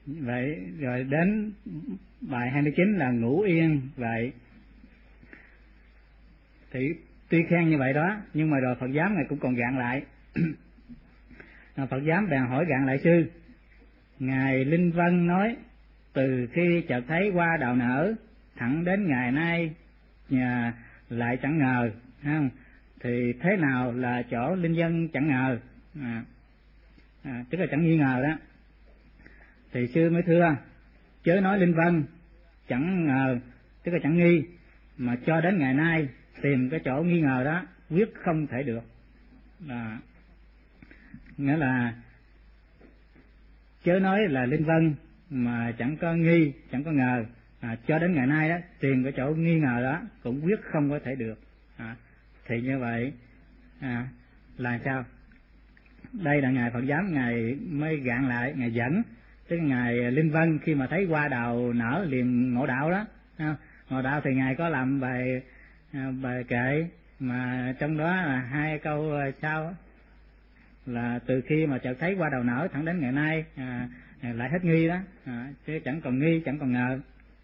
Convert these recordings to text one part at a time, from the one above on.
Vậy rồi đến bài 29 là ngủ yên. Vậy thì tuy khen như vậy đó, nhưng mà rồi Phật giám Ngài cũng còn gạn lại. Phật giám bèn hỏi gạn lại sư: Ngài Linh Vân nói từ khi chợt thấy hoa đào nở thẳng đến ngày nay nhà lại chẳng ngờ, không? Thì thế nào là chỗ Linh Vân chẳng ngờ? Tức là chẳng nghi ngờ đó. Thì sư mới thưa: chớ nói Linh Vân chẳng ngờ, tức là chẳng nghi, mà cho đến ngày nay tìm cái chỗ nghi ngờ đó quyết không thể được. Nghĩa là chớ nói là Linh Vân mà chẳng có nghi, chẳng có ngờ, cho đến ngày nay đó tìm cái chỗ nghi ngờ đó cũng quyết không có thể được. Thì như vậy là sao? Đây là ngài Phật giám Ngài mới gạn lại, Ngài dẫn tức ngài Linh Vân khi mà thấy hoa đào nở liền ngộ đạo đó. Ngộ đạo thì ngài có làm bài kệ mà trong đó là 2 câu sau là từ khi mà chợt thấy hoa đào nở thẳng đến ngày nay lại hết nghi đó, chứ chẳng còn nghi, chẳng còn ngờ.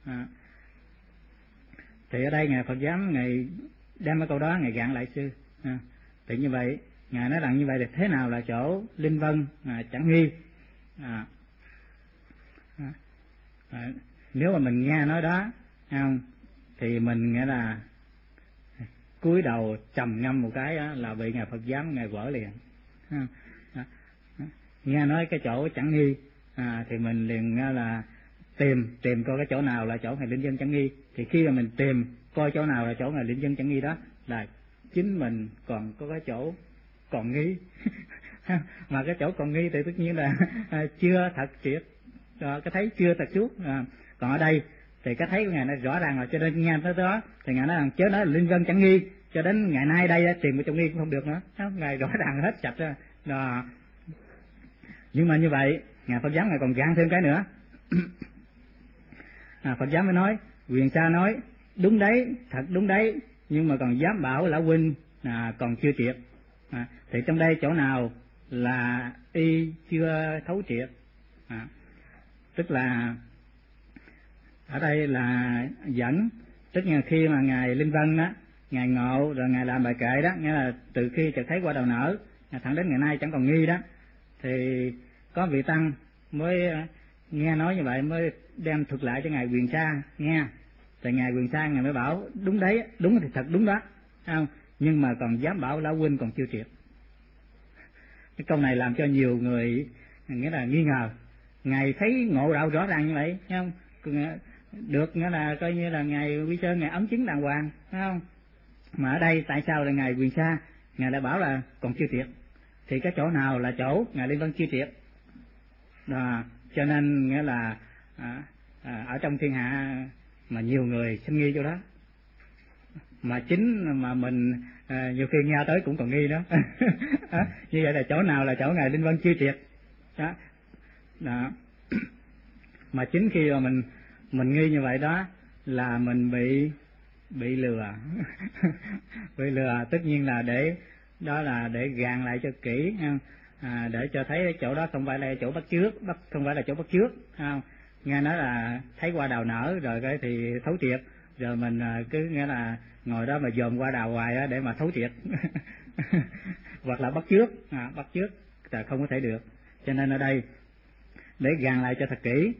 Thì ở đây ngài Phật giám Ngài đem cái câu đó Ngài gạn lại sư. Thì như vậy ngài nói rằng như vậy thì thế nào là chỗ Linh Vân chẳng nghi? Nếu mà mình nghe nói đó không, thì mình nghĩa là cúi đầu trầm ngâm một cái đó, là bị ngài Phật giám Ngài vỡ liền. Nghe nói cái chỗ chẳng nghi thì mình liền là tìm coi cái chỗ nào là chỗ ngài Linh Vân chẳng nghi. Thì khi mà mình tìm coi chỗ nào là chỗ ngài Linh Vân chẳng nghi đó là chính mình còn có cái chỗ còn nghi. Mà cái chỗ còn nghi thì tất nhiên là chưa thật triệt, cái thấy chưa thật suốt. Còn ở đây thì cái thấy của ngài nó rõ ràng rồi, cho nên nghe tới đó thì ngài nói rằng chớ nói là Linh Vân chẳng nghi, cho đến ngày nay đây tìm cái chỗ nghi cũng không được nữa. Ngài rõ ràng hết sạch ra đó. Nhưng mà như vậy ngài Phật giám Ngài còn gạn thêm cái nữa. Phật giám mới nói: Quyền Sa nói đúng đấy, thật đúng đấy, nhưng mà còn dám bảo lão huynh còn chưa triệt. Thì trong đây chỗ nào là y chưa thấu triệt? Tức là ở đây là dẫn, tức là khi mà ngài Linh Vân đó ngài ngộ rồi ngài làm bài kệ đó, nghĩa là từ khi chợt thấy hoa đào nở thẳng đến ngày nay chẳng còn nghi đó, thì có vị tăng mới nghe nói như vậy mới đem thuật lại cho ngài Quyền Sa nghe. Thì ngài Quyền Sa ngài mới bảo đúng đấy, đúng thì thật đúng đó, không? Nhưng mà còn dám bảo lão huynh còn chưa triệt. Cái câu này làm cho nhiều người nghĩa là nghi ngờ. Ngài thấy ngộ đạo rõ ràng như vậy, thấy không? Được, nghĩa là coi như là ngài Quy Sơn ngài ấn chứng đàng hoàng, thấy không? Mà ở đây tại sao là ngài Quyền Sa ngài lại bảo là còn chưa triệt? Thì cái chỗ nào là chỗ ngài Linh Vân chưa triệt? Cho nên nghĩa là ở trong thiên hạ mà nhiều người sinh nghi chỗ đó, mà chính mà mình nhiều khi nghe tới cũng còn nghi nữa. Như vậy là chỗ nào là chỗ ngài Linh Vân chưa triệt đó. Mà chính khi mà mình nghi như vậy đó là mình bị lừa. Bị lừa tất nhiên là để gàn lại cho kỹ, để cho thấy chỗ đó không phải là chỗ bắt chước, không phải là chỗ bắt chước, không? Nghe nói là thấy hoa đào nở rồi cái thì thấu triệt, rồi mình cứ nghĩa là ngồi đó mà dòm hoa đào hoài đó để mà thấu triệt. Hoặc là bắt chước là không có thể được. Cho nên ở đây để gàn lại cho thật kỹ.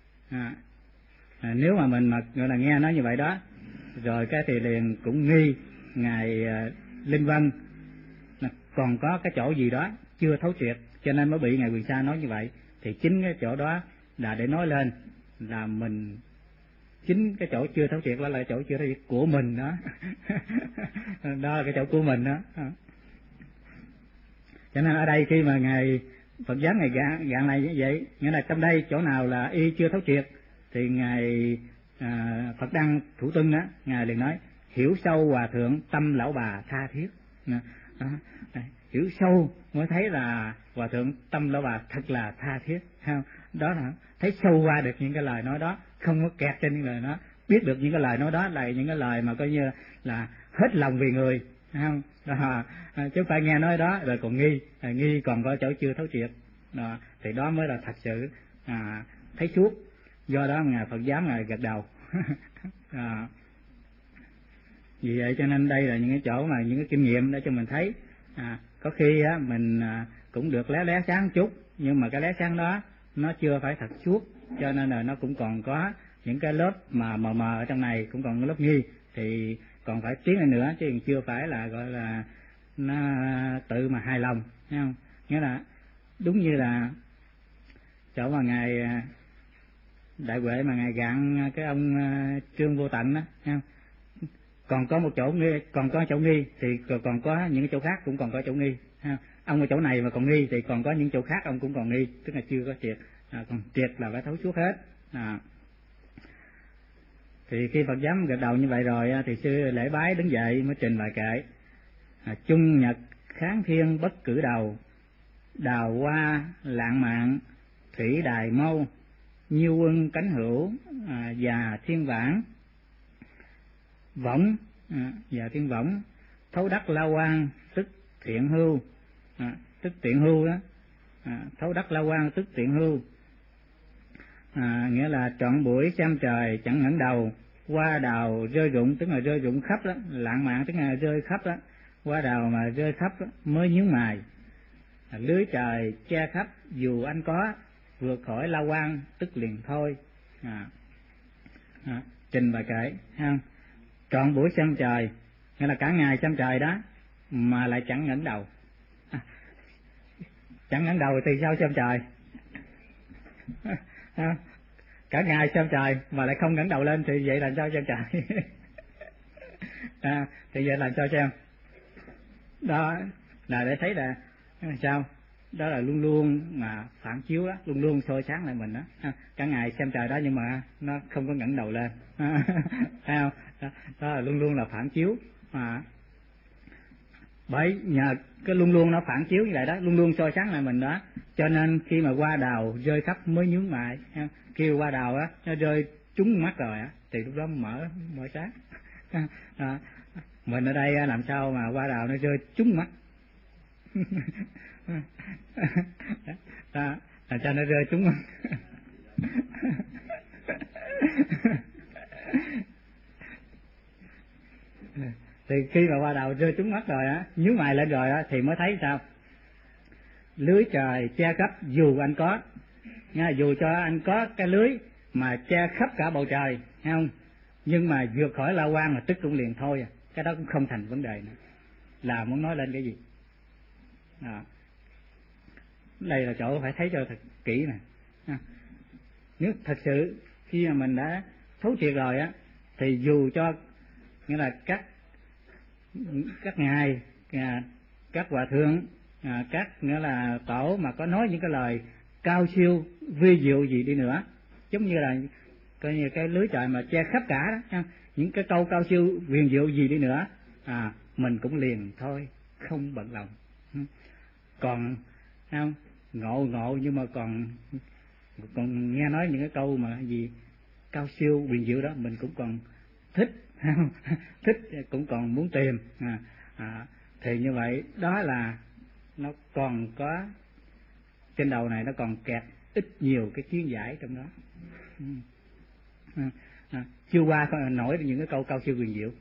Nếu mà mình mà gọi là nghe nói như vậy đó rồi cái thì liền cũng nghi ngài Linh Vân còn có cái chỗ gì đó chưa thấu triệt, cho nên mới bị ngài Quyền Sa nói như vậy. Thì chính cái chỗ đó là để nói lên là mình, chính cái chỗ chưa thấu triệt đó là chỗ chưa thấu triệt của mình đó. Đó là cái chỗ của mình đó. Cho nên ở đây khi mà ngài Phật giám ngài gạn lại như vậy, nghĩa là trong đây chỗ nào là y chưa thấu triệt thì ngài Phật Đăng Thủ Tuân đó ngài liền nói: hiểu sâu hòa thượng tâm lão bà tha thiết. Đó. Hiểu sâu mới thấy là hòa thượng tâm lão bà thật là tha thiết, không? Đó là thấy sâu qua được những cái lời nói đó, không có kẹt trên những lời đó, biết được những cái lời nói đó là những cái lời mà coi như là hết lòng vì người, không? Đó, chứ không phải nghe nói đó rồi còn nghi còn có chỗ chưa thấu triệt đó, thì đó mới là thật sự thấy suốt, do đó ngài Phật dám ngài gật đầu. Vì vậy cho nên đây là những cái chỗ mà những cái kinh nghiệm để cho mình thấy, có khi á mình cũng được lé sáng chút, nhưng mà cái lé sáng đó nó chưa phải thật suốt, cho nên là nó cũng còn có những cái lớp mà mờ mờ ở trong này, cũng còn lớp nghi, thì còn phải tiến lên nữa, chứ chưa phải là gọi là nó tự mà hài lòng, thấy không? Nghĩa là đúng như là chỗ mà ngài Đại Huệ mà ngài gạn cái ông Trương Vô Tận đó, thấy không? Còn có một chỗ nghi, còn có chỗ nghi thì còn có những cái chỗ khác cũng còn có chỗ nghi, ha. Ông ở chỗ này mà còn nghi thì còn có những chỗ khác ông cũng còn nghi, tức là chưa có triệt, còn triệt là phải thấu suốt hết. Thì khi Phật dám gật đầu như vậy rồi thì sư lễ bái đứng dậy mới trình bài kệ: chung nhật kháng thiên bất cử đầu, đào hoa lạng mạn thủy đài mâu, nhiêu quân cánh hữu và thiên vãng võng, và thiên võng thấu đắc la quan tức thiện hưu, tức tiện hưu đó, thấu đắc la quan tức tiện hưu, nghĩa là trọn buổi xem trời chẳng ngẩng đầu, hoa đào rơi rụng, tức là rơi rụng khắp đó, lạng mạn tức là rơi khắp đó, hoa đào mà rơi khắp đó, mới nhướng mày, lưới trời che khắp dù anh có, vượt khỏi la quan tức liền thôi. Trình bài kệ ha. Trọn buổi xem trời nghĩa là cả ngày xem trời đó mà lại chẳng ngẩng đầu, chẳng ngẩng đầu thì sao xem trời? Cả ngày xem trời mà lại không ngẩng đầu lên thì vậy là sao xem trời? Thì vậy là sao xem? Đó là để thấy là sao? Đó là luôn luôn mà phản chiếu đó, luôn luôn soi sáng lại mình đó. Cả ngày xem trời đó nhưng mà nó không có ngẩng đầu lên, thấy không? Đó là luôn luôn là phản chiếu, bởi nhờ cái luôn luôn nó phản chiếu như vậy đó, luôn luôn soi sáng lại mình đó, cho nên khi mà hoa đào rơi khắp mới nhướng mày, khi hoa đào á nó rơi trúng mắt rồi á thì lúc đó mở sáng. Mình ở đây làm sao mà hoa đào nó rơi trúng mắt? Làm sao nó rơi trúng mắt? Thì khi mà hoa đào rơi trúng mắt rồi á, nhướng mày lên rồi á thì mới thấy sao? Lưới trời che khắp dù anh có, dù cho anh có cái lưới mà che khắp cả bầu trời, thấy không? Nhưng mà vượt khỏi la quan là tức cũng liền thôi, cái đó cũng không thành vấn đề nữa. Là muốn nói lên cái gì? Đây là chỗ phải thấy cho thật kỹ nè. Nếu thật sự khi mà mình đã thấu triệt rồi á thì dù cho nghĩa là các ngài, các hòa thượng, các nghĩa là tổ mà có nói những cái lời cao siêu vi diệu gì đi nữa, giống như là coi như cái lưới trời mà che khắp cả đó, những cái câu cao siêu huyền diệu gì đi nữa, mình cũng liền thôi, không bận lòng. Còn không ngộ nhưng mà còn nghe nói những cái câu mà gì cao siêu huyền diệu đó mình cũng còn thích, thích cũng còn muốn tìm, thì như vậy đó là nó còn có trên đầu này, nó còn kẹt ít nhiều cái kiến giải trong đó, chưa qua nổi những cái câu cao siêu huyền diệu,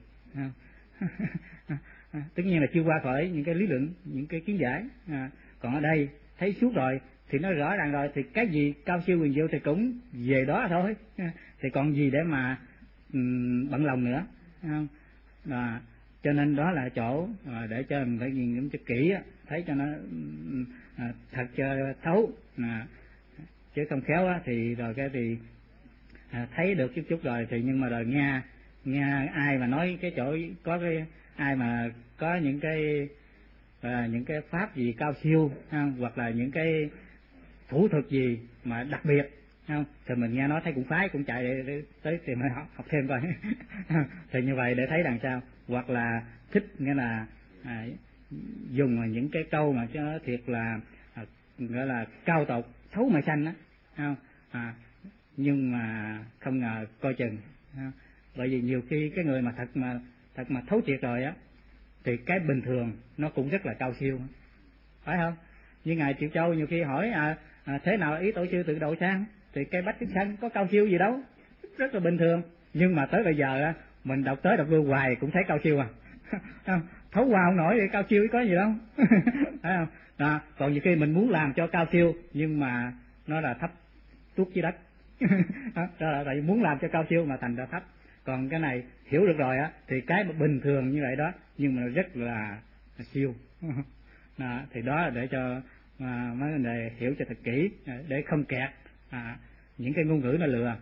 tất nhiên là chưa qua khỏi những cái lý luận, những cái kiến giải, còn ở đây thấy suốt rồi thì nó rõ ràng rồi, thì cái gì cao siêu huyền diệu thì cũng về đó thôi, thì còn gì để mà bận lòng nữa, không? Cho nên đó là chỗ để cho mình phải nhìn cho kỹ, thấy cho nó thật cho thấu, chứ không khéo thì rồi cái thì thấy được chút rồi thì nhưng mà rồi nghe ai mà nói cái chỗ có cái ai mà có những cái pháp gì cao siêu, hoặc là những cái thủ thuật gì mà đặc biệt, không? Thì mình nghe nói thấy cũng phái, cũng chạy để tới tìm học thêm coi. Thì như vậy để thấy đằng sau, hoặc là thích nghĩa là dùng những cái câu mà cho thiệt là gọi là cao tột thấu mà sanh đó, không? Nhưng mà không ngờ coi chừng, bởi vì nhiều khi cái người mà thật mà thấu triệt rồi á thì cái bình thường nó cũng rất là cao siêu, phải không? Như ngài Triệu Châu nhiều khi hỏi thế nào ý tổ sư tự độ sang, thì cây bách cái sân có cao siêu gì đâu, rất là bình thường. Nhưng mà tới bây giờ á, mình đọc tới đọc lui hoài cũng thấy cao siêu thấu qua không nổi thì cao siêu có gì đâu. Phải không? Đó, còn nhiều khi mình muốn làm cho cao siêu nhưng mà nó là thấp tuốt dưới đất. Đó là tại muốn làm cho cao siêu mà thành ra thấp. Còn cái này hiểu được rồi á thì cái bình thường như vậy đó nhưng mà nó rất là siêu. Đó, thì đó là để cho mấy vấn đề hiểu cho thật kỹ để không kẹt những cái ngôn ngữ nó lừa.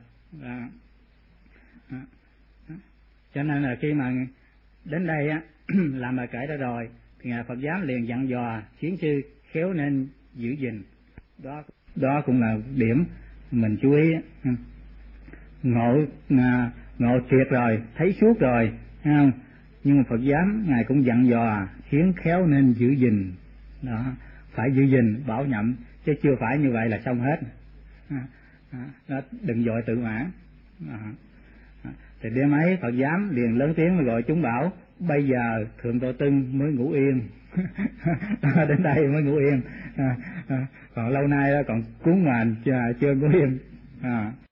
Cho nên là khi mà đến đây á làm bài kể đó rồi thì ngài Phật giám liền dặn dò thiến sư khéo nên giữ gìn. Đó cũng là điểm mình chú ý. Ngộ triệt rồi, thấy suốt rồi, thấy không? Nhưng mà Phật giám ngài cũng dặn dò khiến khéo nên giữ gìn. Đó, phải giữ gìn, bảo nhậm, chứ chưa phải như vậy là xong hết. Đó, đừng vội tự mãn. Thì đêm ấy Phật giám liền lớn tiếng gọi chúng bảo: bây giờ thượng tọa Tưng mới ngủ yên. Đến đây mới ngủ yên. Còn lâu nay còn cuốn mà chưa ngủ yên.